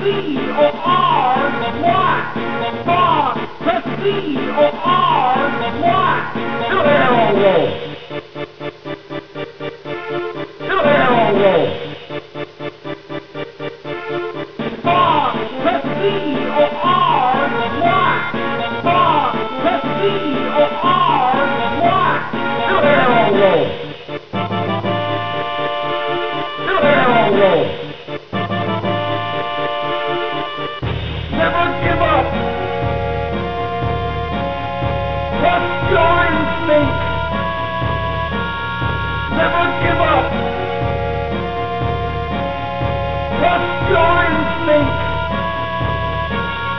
C-O-R-Y. Bob, press C-O-R-Y. Do the arrow roll. Do the arrow roll. Bob, press C-O-R-Y. Bob, press C-O-R-Y. Do the arrow roll. Do the arrow roll. Never give up. Trust your instinct.